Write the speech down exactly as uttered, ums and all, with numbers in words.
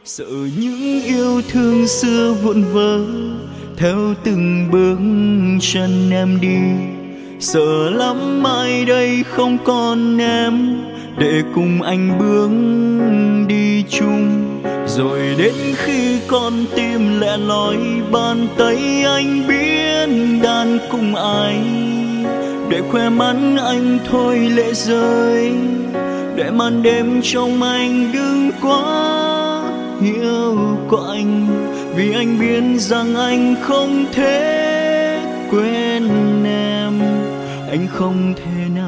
sợ những yêu thương xưa vụn vỡ theo từng bước chân em đi. Sợ lắm mai đây không còn em để cùng anh bước đi chung. Rồi đến khi con tim lẻ loi, bàn tay anh biết đàn cùng ai, để khoe mắt anh thôi lệ rơi, để màn đêm trong anh đừng quá hiểu có anh. Vì anh biết rằng anh không thể quên em, anh không thể nào